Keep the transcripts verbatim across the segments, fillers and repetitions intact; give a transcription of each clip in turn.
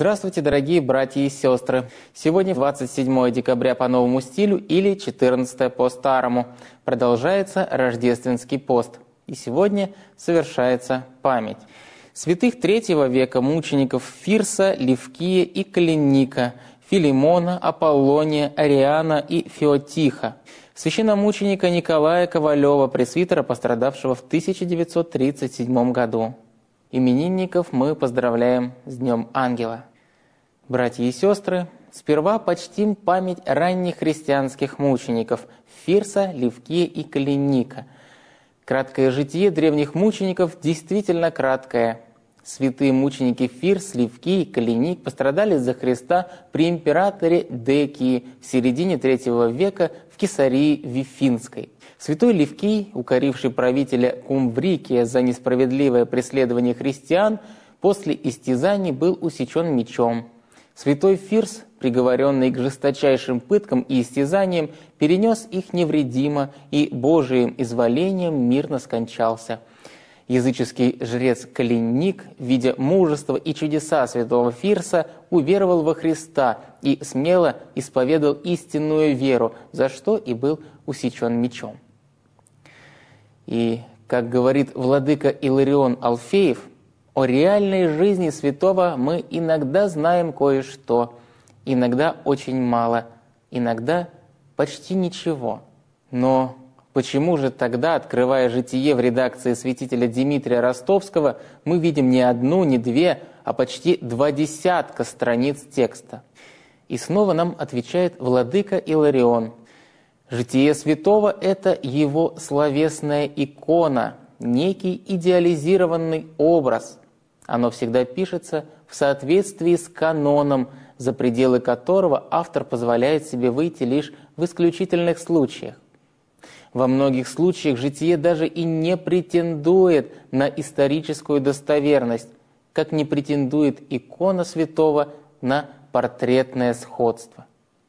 Здравствуйте, дорогие братья и сестры! Сегодня двадцать седьмое декабря по новому стилю или четырнадцатое по старому. Продолжается рождественский пост. И сегодня совершается память святых третьего века мучеников Фирса, Левкия и Калиника, Филимона, Аполлония, Ариана и Феотиха, священномученика Николая Ковалева, пресвитера, пострадавшего в тысяча девятьсот тридцать седьмом году. Именинников мы поздравляем с Днем Ангела. Братья и сестры, сперва почтим память ранних христианских мучеников Фирса, Левкия и Калиника. Краткое житие древних мучеников действительно краткое. Святые мученики Фирс, Левкий и Калиник пострадали за Христа при императоре Декии в середине третьего века в Кесарии Вифинской. Святой Левкий, укоривший правителя Кумбрикия за несправедливое преследование христиан, после истязаний был усечен мечом. Святой Фирс, приговоренный к жесточайшим пыткам и истязаниям, перенес их невредимо и Божиим изволением мирно скончался. Языческий жрец Калиник, видя мужество и чудеса святого Фирса, уверовал во Христа и смело исповедал истинную веру, за что и был усечен мечом. И, как говорит владыка Иларион Алфеев, о реальной жизни святого мы иногда знаем кое-что, иногда очень мало, иногда почти ничего. Но почему же тогда, открывая житие в редакции святителя Дмитрия Ростовского, мы видим не одну, не две, а почти два десятка страниц текста? И снова нам отвечает владыка Иларион: житие святого – это его словесная икона, некий идеализированный образ. Оно всегда пишется в соответствии с каноном, за пределы которого автор позволяет себе выйти лишь в исключительных случаях. Во многих случаях житие даже и не претендует на историческую достоверность, как не претендует икона святого на портретное сходство.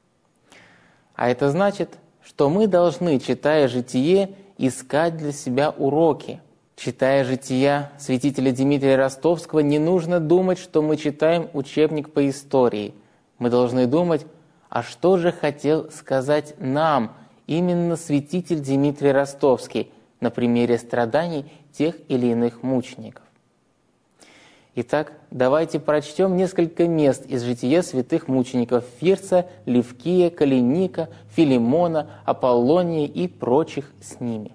А это значит, что мы должны, читая житие, искать для себя уроки. Читая жития святителя Дмитрия Ростовского, не нужно думать, что мы читаем учебник по истории. Мы должны думать, а что же хотел сказать нам именно святитель Дмитрий Ростовский на примере страданий тех или иных мучеников. Итак, давайте прочтем несколько мест из жития святых мучеников Фирса, Левкия, Калиника, Филимона, Аполлония и прочих с ними.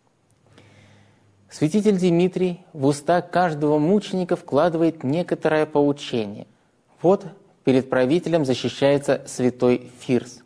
Святитель Дмитрий в уста каждого мученика вкладывает некоторое поучение. Вот перед правителем защищается святой Фирс.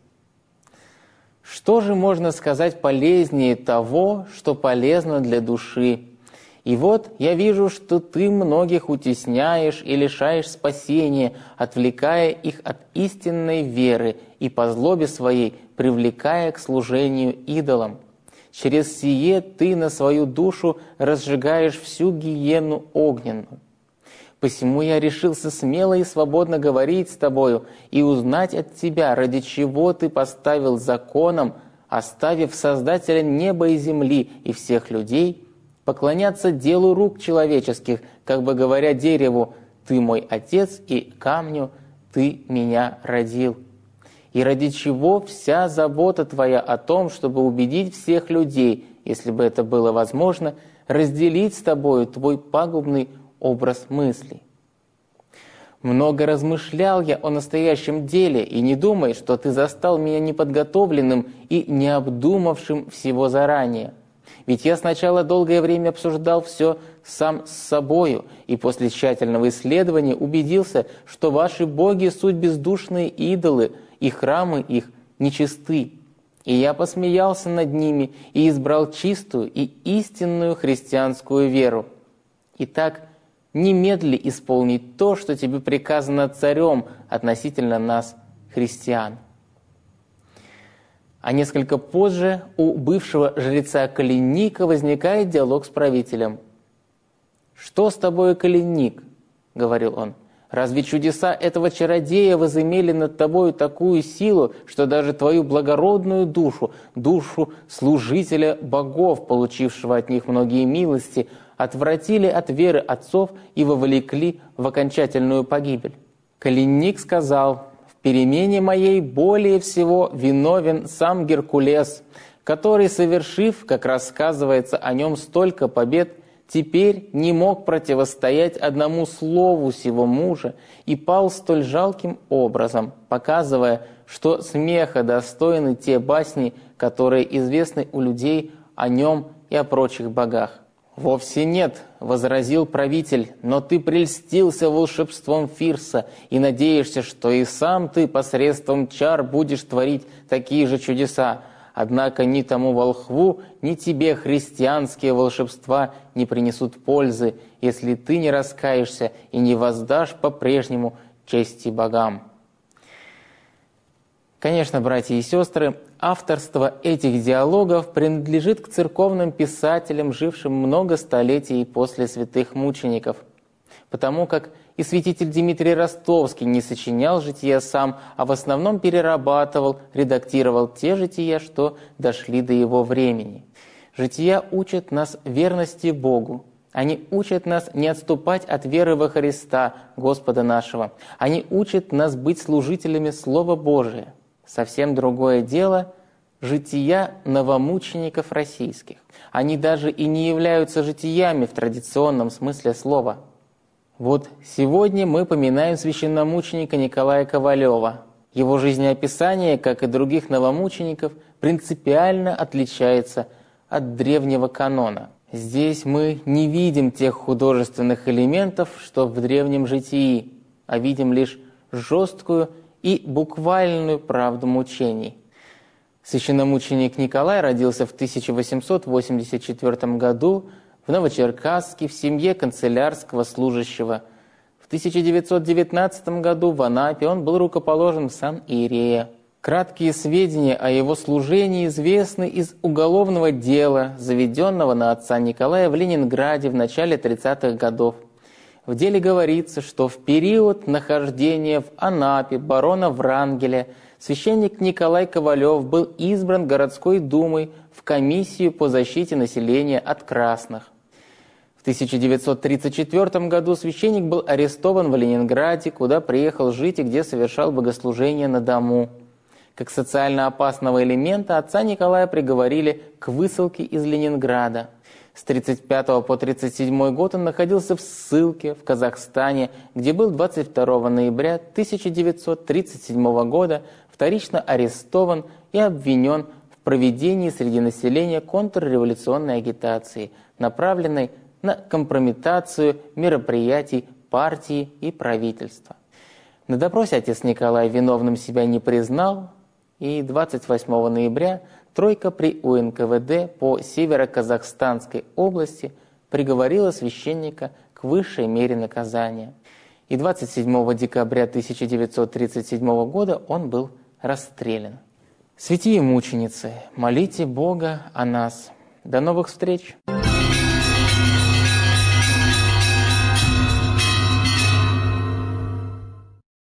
Что же можно сказать полезнее того, что полезно для души? И вот я вижу, что ты многих утесняешь и лишаешь спасения, отвлекая их от истинной веры и по злобе своей привлекая к служению идолам. Через сие ты на свою душу разжигаешь всю гиену огненную. Посему я решился смело и свободно говорить с тобою и узнать от тебя, ради чего ты поставил законом, оставив Создателя неба и земли и всех людей, поклоняться делу рук человеческих, как бы говоря дереву: «Ты мой отец», и камню: «Ты меня родил». И ради чего вся забота твоя о том, чтобы убедить всех людей, если бы это было возможно, разделить с тобою твой пагубный образ мыслей. Много размышлял я о настоящем деле, и не думай, что ты застал меня неподготовленным и не обдумавшим всего заранее. Ведь я сначала долгое время обсуждал все сам с собою, и после тщательного исследования убедился, что ваши боги – суть бездушные идолы, и храмы их нечисты. И я посмеялся над ними и избрал чистую и истинную христианскую веру. Итак, немедли исполнить то, что тебе приказано царем относительно нас, христиан. А несколько позже у бывшего жреца Калиника возникает диалог с правителем. «Что с тобой, Калиник?» — говорил он. «Разве чудеса этого чародея возымели над тобою такую силу, что даже твою благородную душу, душу служителя богов, получившего от них многие милости, отвратили от веры отцов и вовлекли в окончательную погибель? Калинник сказал: «В перемене моей более всего виновен сам Геркулес, который, совершив, как рассказывается о нем, столько побед, теперь не мог противостоять одному слову сего мужа и пал столь жалким образом, показывая, что смеха достойны те басни, которые известны у людей о нем и о прочих богах». «Вовсе нет», — возразил правитель, «но ты прельстился волшебством Фирса и надеешься, что и сам ты посредством чар будешь творить такие же чудеса. Однако ни тому волхву, ни тебе христианские волшебства не принесут пользы, если ты не раскаешься и не воздашь по-прежнему чести богам». Конечно, братья и сестры, авторство этих диалогов принадлежит к церковным писателям, жившим много столетий после святых мучеников, потому как и святитель Дмитрий Ростовский не сочинял жития сам, а в основном перерабатывал, редактировал те жития, что дошли до его времени. Жития учат нас верности Богу. Они учат нас не отступать от веры во Христа, Господа нашего. Они учат нас быть служителями Слова Божия. Совсем другое дело – жития новомучеников российских. Они даже и не являются житиями в традиционном смысле слова. Вот сегодня мы поминаем священномученика Николая Ковалева. Его жизнеописание, как и других новомучеников, принципиально отличается от древнего канона. Здесь мы не видим тех художественных элементов, что в древнем житии, а видим лишь жесткую и буквальную правду мучений. Священномученик Николай родился в тысяча восемьсот восемьдесят четвёртом году в Новочеркасске в семье канцелярского служащего. В тысяча девятьсот девятнадцатом году в Анапе он был рукоположен в сан иерея. Краткие сведения о его служении известны из уголовного дела, заведенного на отца Николая в Ленинграде в начале тридцатых годов. В деле говорится, что в период нахождения в Анапе барона Врангеля священник Николай Ковалев был избран городской думой в комиссию по защите населения от красных. В тысяча девятьсот тридцать четвёртом году священник был арестован в Ленинграде, куда приехал жить и где совершал богослужение на дому. Как социально опасного элемента отца Николая приговорили к высылке из Ленинграда. С тридцать пятого по тридцать седьмой год он находился в ссылке в Казахстане, где был двадцать второго ноября тысяча девятьсот тридцать седьмого года вторично арестован и обвинен в проведении среди населения контрреволюционной агитации, направленной на компрометацию мероприятий партии и правительства. На допросе отец Николай виновным себя не признал, и двадцать восьмого ноября тройка при у эн ка вэ дэ по Северо-Казахстанской области приговорила священника к высшей мере наказания. И двадцать седьмого декабря тысяча девятьсот тридцать седьмого года он был расстрелян. Святые мученицы, молите Бога о нас. До новых встреч!